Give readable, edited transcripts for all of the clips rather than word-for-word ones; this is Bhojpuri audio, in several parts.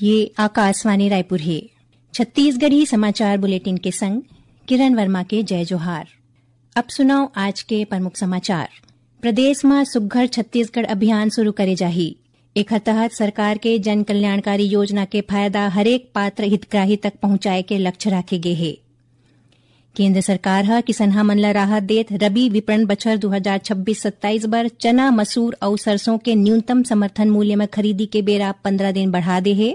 ये आकाशवाणी रायपुर है। छत्तीसगढ़ी समाचार बुलेटिन के संग किरण वर्मा के जय जोहार। अब सुनाओ आज के प्रमुख समाचार। प्रदेश में सुघ्घर छत्तीसगढ़ अभियान शुरू करे जाही। एकर तहत सरकार के जन कल्याणकारी योजना के फायदा हरेक पात्र हितग्राही तक पहुंचाए के लक्ष्य राखे गे हे। केंद्र सरकार ह किसनहा मन ला राहत देत रबी विपणन बछर 2026-27 बर चना, मसूर और सरसों के न्यूनतम समर्थन मूल्य में खरीदी के बेरा 15 दिन बढ़ा दे हे।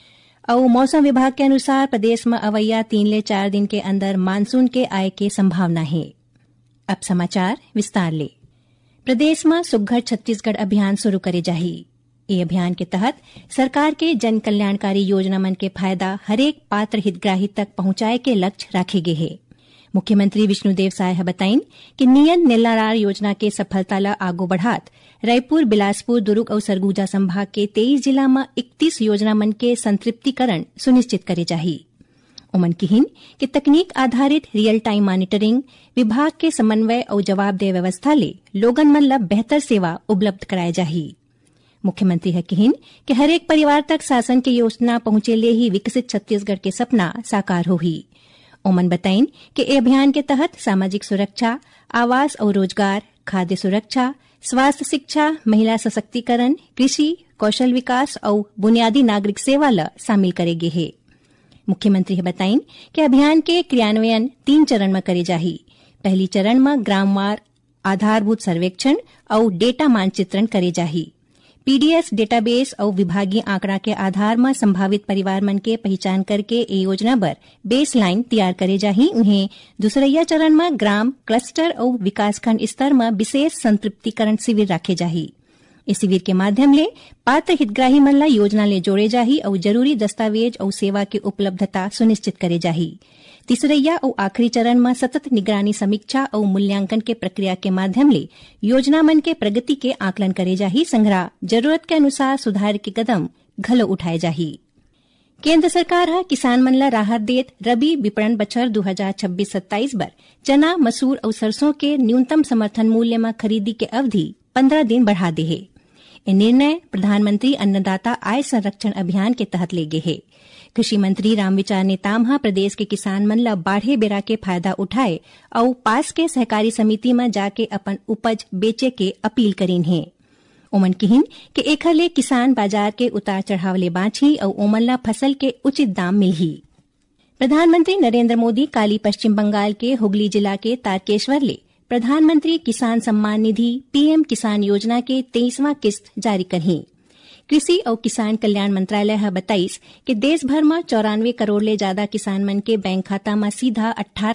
और मौसम विभाग के अनुसार प्रदेश में अवैया 3 ले 4 दिन के अंदर मानसून के आय के संभावना है। अब समाचार विस्तार ले। प्रदेश में सुघ्घर छत्तीसगढ़ अभियान शुरू करे जाही। ये अभियान के तहत सरकार के जन कल्याणकारी योजना मन के फायदा हरेक पात्र हितग्राही तक पहुंचाए के लक्ष्य राखे गे हे। मुख्यमंत्री विष्णुदेव साय बताइन कि नियन निलारार योजना के सफलता ला आगू बढ़ात रायपुर, बिलासपुर, दुर्ग और सरगुजा संभाग के 23 जिला में 31 योजना मन के संतृप्तिकरण सुनिश्चित करे जाही। उमन किहिन कि तकनीक आधारित रियल टाइम मॉनिटरिंग, विभाग के समन्वय और जवाबदेह व्यवस्था ले लोगन मन ला बेहतर सेवा उपलब्ध कराए जाही। मुख्यमंत्री है किहिन कि हरेक परिवार तक शासन की योजना पहुंचे ले ही विकसित छत्तीसगढ़ के सपना साकार होही। ओमन बताइन कि ए अभियान के तहत सामाजिक सुरक्षा, आवास और रोजगार, खाद्य सुरक्षा, स्वास्थ्य शिक्षा, महिला सशक्तिकरण, कृषि, कौशल विकास और बुनियादी नागरिक सेवा ला शामिल करेगे है। मुख्यमंत्री बताइन कि अभियान के क्रियान्वयन 3 चरण में करे जाही। पहली चरण में ग्रामवार आधारभूत सर्वेक्षण और डेटा मानचित्रण करे जाही। पीडीएस डेटाबेस और विभागीय आंकड़ा के आधार में संभावित परिवार मन के पहचान करके ए योजना पर बेसलाइन तैयार करे जाही। उन्हें दूसरैया चरण में ग्राम, क्लस्टर और विकासखंड स्तर में विशेष संतृप्तिकरण शिविर रखे जाही। इस शिविर के माध्यम ले पात्र हितग्राही मन ला योजना ले जोड़े जाही और जरूरी दस्तावेज और सेवा की उपलब्धता सुनिश्चित करे जाही। तीसरैया और आखिरी चरण में सतत निगरानी, समीक्षा और मूल्यांकन के प्रक्रिया के माध्यम ले योजना मन के प्रगति के आकलन करे जाही। संग्रह जरूरत के अनुसार सुधार के कदम घलो उठाए जाही। केंद्र सरकार हा किसान मन ला राहत देत रबी विपणन बछर 2026-27 बर चना, मसूर और सरसों के न्यूनतम समर्थन मूल्य में खरीदी के अवधि 15 दिन बढ़ा दे है। ये निर्णय प्रधानमंत्री अन्नदाता आय संरक्षण अभियान के तहत ले गे है। कृषि मंत्री रामविचार नेताम प्रदेश के किसान मन ला बाढ़े बेरा के फायदा उठाए और पास के सहकारी समिति में जाके अपन उपज बेचे के अपील करीन है। ओमन किहिन कि एखर ले किसान बाजार के उतार चढ़ाव ले बाँची और ओमन ला फसल के उचित दाम मिलही। प्रधानमंत्री नरेंद्र मोदी काली पश्चिम बंगाल के हुगली जिला के तारकेश्वर ले प्रधानमंत्री किसान सम्मान निधि पीएम किसान योजना के 23वां किस्त जारी करही। कृषि और किसान कल्याण मंत्रालय है बताइस कि देश भर में 94 करोड़ ले ज्यादा किसान मन के बैंक खाता में सीधा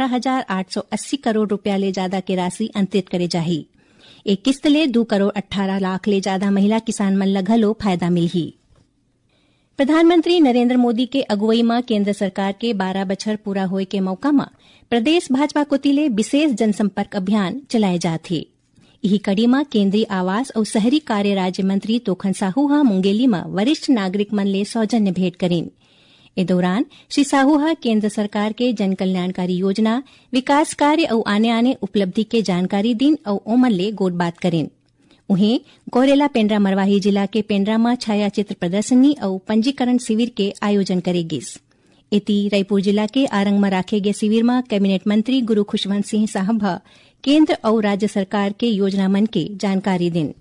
18,880 करोड़ रुपया ले ज्यादा के राशि अंतरित करे जाही। एक किस्त ले 2 करोड़ 18 लाख ले ज्यादा महिला किसान मन ला घलो फायदा मिलही। प्रधानमंत्री नरेंद्र मोदी के अगुवई में केंद्र सरकार के 12 बछर पूरा होए के मौका में प्रदेश भाजपा कोती ले विशेष जनसंपर्क अभियान चलाए जाथे। यही कड़ी में केंद्रीय आवास और शहरी कार्य राज्य मंत्री तोखन साहू मुंगेली में वरिष्ठ नागरिक मन ले सौजन्य भेंट करेन। इस दौरान श्री साहू केंद्र सरकार के जन कल्याणकारी योजना, विकास कार्य और आने उपलब्धि के जानकारी दिन और ओमन ले गोट बात करेन। उन्हें गौरेला पेंड्रा मरवाही जिला के पेंड्रा में छायाचित्र प्रदर्शनी और पंजीकरण शिविर के आयोजन करेगिस। इति रायपुर जिला के आरंग में राखे गए शिविर में कैबिनेट मंत्री गुरु खुशवंत सिंह साहब केंद्र और राज्य सरकार के योजना मन के जानकारी दिन।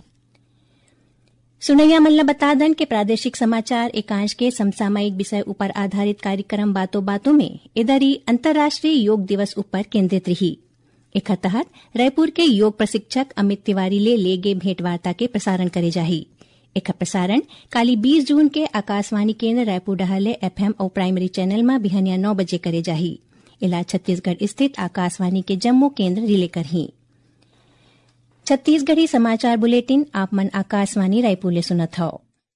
सुनैया मन ला बता दन के प्रादेशिक समाचार एकांश के समसामयिक विषय ऊपर आधारित कार्यक्रम बातों बातों में इधरी अंतर्राष्ट्रीय योग दिवस ऊपर केंद्रित रही। एक तहत रायपुर के योग प्रशिक्षक अमित तिवारी ले गे भेंटवार्ता के प्रसारण करे जाही। एक प्रसारण काली 20 जून के आकाशवाणी केंद्र रायपुर डहाले एफएम और प्राइमरी चैनल में बिहनिया 9 बजे करे जाही। इला छत्तीसगढ़ स्थित आकाशवाणी के जम्मू केंद्र रिले करही। छत्तीसगढ़ी समाचार बुलेटिन आप मन आकाशवाणी रायपुर ले सुनत हो।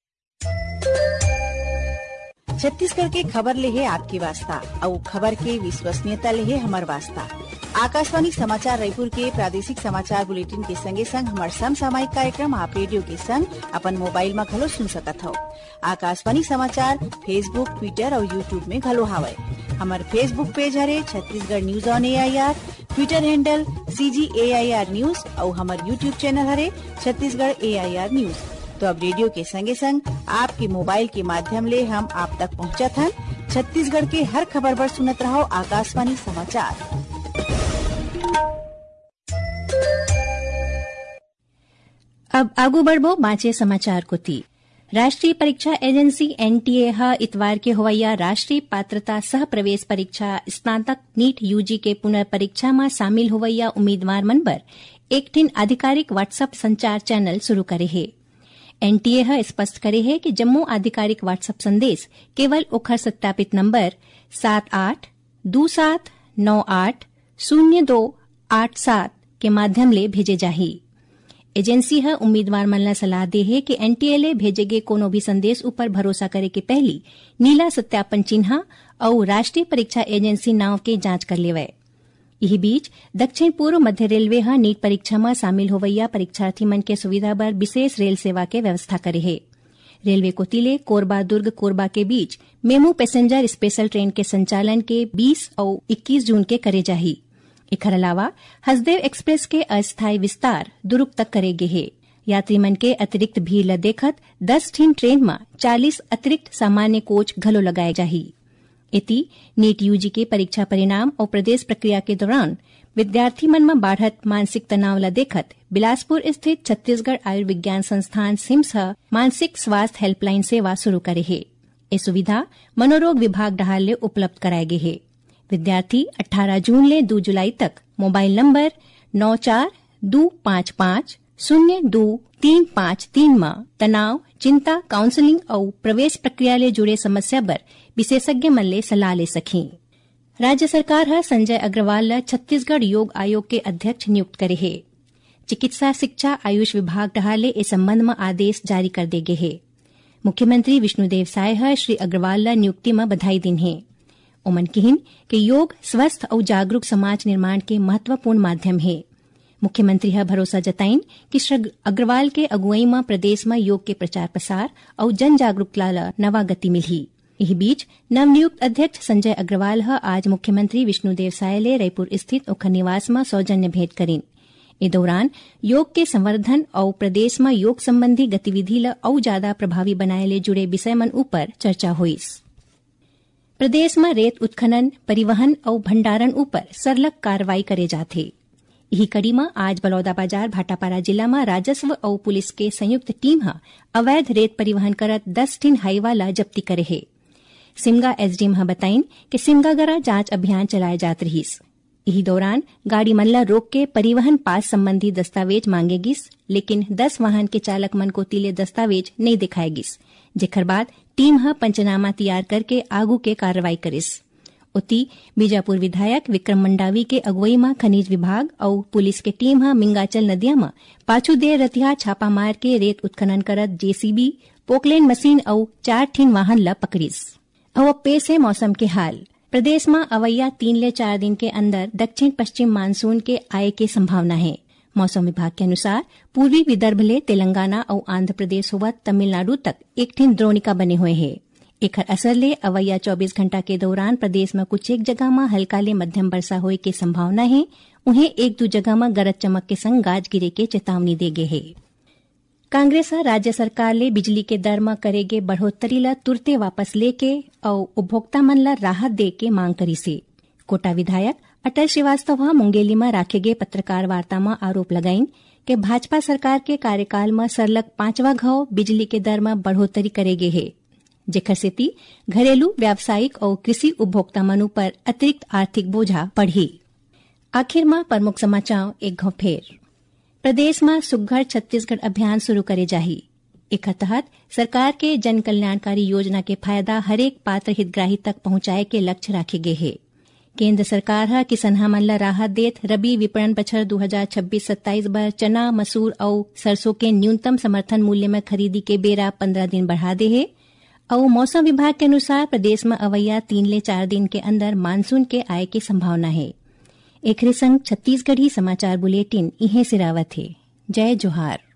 छत्तीसगढ़ के खबर ले है आपकी वास्ता और खबर के विश्वसनीयता ले है हमार वास्ता। आकाशवाणी समाचार रायपुर के प्रादेशिक समाचार बुलेटिन के संगे संग हमार समसामयिक कार्यक्रम आप रेडियो के संग अपन मोबाइल में घलो सुन सकत हो। आकाशवाणी समाचार फेसबुक, ट्विटर और यूट्यूब में घलो हावय। हमार फेसबुक पेज हरे Chhattisgarh news on AIR, Twitter handle CGAIR news और हमार यूट्यूब चैनल हरे छत्तीसगढ़ AIR न्यूज। तो अब रेडियो के संगे संग आपके मोबाइल के माध्यम ले हम आप तक पहुँचत हन। छत्तीसगढ़ के हर खबर पर सुनत रहो आकाशवाणी समाचार। अब आगू बढ़बो बाँचे समाचार को थी। राष्ट्रीय परीक्षा एजेंसी एनटीए इतवार के होवैया राष्ट्रीय पात्रता सह प्रवेश परीक्षा स्नातक नीट यूजी के पुनर्परीक्षा में शामिल होवैया उम्मीदवार मन बर एक ठिन आधिकारिक व्हाट्सएप संचार चैनल शुरू करे है। एनटीए स्पष्ट करे है कि जम्मो आधिकारिक व्हाट्सएप संदेश केवल ओखर सत्यापित नंबर 7827980287 के माध्यम ले भेजे जाही। एजेंसी उम्मीदवार मन ला सलाह दे है कि एनटीए ले भेजेगे कोनो भी संदेश ऊपर भरोसा करे के पहली नीला सत्यापन चिन्ह और राष्ट्रीय परीक्षा एजेंसी नाव के जांच कर लेवे। यही बीच दक्षिण पूर्व मध्य रेलवे नीट परीक्षा में शामिल होवैया परीक्षार्थी मन के सुविधा बर विशेष रेल सेवा के व्यवस्था करे है। रेलवे कोतिले कोरबा दुर्ग कोरबा के बीच मेमू पैसेंजर स्पेशल ट्रेन के संचालन के 20 और 21 जून के करे जाही। एकर अलावा हसदेव एक्सप्रेस के अस्थायी विस्तार दुर्ग तक करेगे है। यात्री मन के अतिरिक्त भीड़ ल देखत 10 ठिन ट्रेन में 40 अतिरिक्त सामान्य कोच घलो लगाए जाही। इति नीट यूजी के परीक्षा परिणाम और प्रदेश प्रक्रिया के दौरान विद्यार्थी मन में बाढ़त मानसिक तनाव ला देखत बिलासपुर स्थित छत्तीसगढ़ आयुर्विज्ञान संस्थान सिम्स मानसिक स्वास्थ्य हेल्पलाइन सेवा शुरू करे है। ये सुविधा मनोरोग विभाग डहार ले उपलब्ध कराए गे है। विद्यार्थी 18 जून ले 2 जुलाई तक मोबाइल नंबर 9425502353 में तनाव, चिंता, काउंसलिंग और प्रवेश प्रक्रिया ले जुड़े समस्या पर विशेषज्ञ मन ले सलाह ले सकी। राज्य सरकार संजय अग्रवाल ला छत्तीसगढ़ योग आयोग के अध्यक्ष नियुक्त करे है। चिकित्सा शिक्षा आयुष विभाग डहार ले इस संबंध में आदेश जारी कर देगे है। मुख्यमंत्री विष्णुदेव साय श्री अग्रवाल ला नियुक्ति में बधाई दिन है। उमन किहिन कि योग स्वस्थ और जागरूक समाज निर्माण के महत्वपूर्ण माध्यम है। मुख्यमंत्री भरोसा जताइन कि श्री अग्रवाल के अगुवाई में प्रदेश में योग के प्रचार प्रसार और जन जागरूकता ला नवा गति मिली। यही बीच नवनियुक्त अध्यक्ष संजय अग्रवाल आज मुख्यमंत्री विष्णुदेव साय ले रायपुर स्थित ओखर निवास में सौजन्य भेंट करीन। इस दौरान योग के संवर्धन और प्रदेश में योग संबंधी गतिविधि ला और ज्यादा प्रभावी बनाए ले जुड़े विषय मन ऊपर चर्चा हुई। प्रदेश में रेत उत्खनन, परिवहन और भंडारण ऊपर सरलग कार्रवाई करे जाथे। यही कड़ी में आज बलौदाबाजार भाटापारा जिला में राजस्व और पुलिस के संयुक्त टीम अवैध रेत परिवहन करत 10 ठिन हाईवा ला जब्ती करे है। सिमगा एसडीएम बताइन कि सिमगागरा जांच अभियान चलाए जात रहीस। यही दौरान गाड़ी मन ला रोक के परिवहन पास संबंधी दस्तावेज मांगे गिस, लेकिन 10 वाहन के चालक मन को तिले दस्तावेज नहीं दिखाए गिस, जेकर बाद टीम पंचनामा तैयार करके आगू के कार्रवाई करिस। उती बीजापुर विधायक विक्रम मंडावी के अगुवाई में खनिज विभाग और पुलिस के टीम मिंगाचल नदिया में पाछू देर रतिया छापा मार के रेत उत्खनन करत जेसीबी, पोकलेन मशीन और 4 ठिन वाहन ला पकड़िस। अब पेश है मौसम के हाल। प्रदेश में अवैया 3 ले 4 दिन के अंदर दक्षिण पश्चिम मानसून के आय की संभावना है। मौसम विभाग के अनुसार पूर्वी विदर्भ ले तेलंगाना और आंध्र प्रदेश होवत तमिलनाडु तक एक ठिन द्रोणिका बने हुए है। एकर असर ले अवैया 24 घंटा के दौरान प्रदेश में कुछ एक जगह में हल्का ले मध्यम वर्षा होए के संभावना है। उन्हें 1-2 जगह में गरज चमक के संग गाज गिरे के चेतावनी देगे है। कांग्रेस राज्य सरकार ले बिजली के दर में करेगे बढ़ोतरी ला तुरते वापस लेके और उपभोक्ता मन ला राहत दे के मांग करी से। कोटा विधायक अटल श्रीवास्तव मुंगेली में राखे गए पत्रकार वार्ता में आरोप लगाइन कि भाजपा सरकार के कार्यकाल में सरलग 5वां घाव बिजली के दर में बढ़ोतरी करेगे है, जेकर सेती घरेलू, व्यावसायिक और कृषि उपभोक्ता मनु पर अतिरिक्त आर्थिक बोझा बढ़ी। आखिर में प्रमुख समाचार एक घाव फेर। प्रदेश में सुघ्घर छत्तीसगढ़ अभियान शुरू करे जाही। एक तहत सरकार के जन कल्याणकारी योजना के फायदा हरेक पात्र हितग्राही तक पहुंचाए के लक्ष्य राखे गए है। केंद्र सरकार किसनहा मन ला राहत देत रबी विपणन बछर 2026-27 बर चना, मसूर और सरसों के न्यूनतम समर्थन मूल्य में खरीदी के बेरा 15 दिन बढ़ा दे है। और मौसम विभाग के अनुसार प्रदेश में अवैया 3 ले 4 दिन के अंदर मानसून के आय की संभावना है। एकरे संग छत्तीसगढ़ी समाचार बुलेटिन इहे सिरावत है। जय जोहार।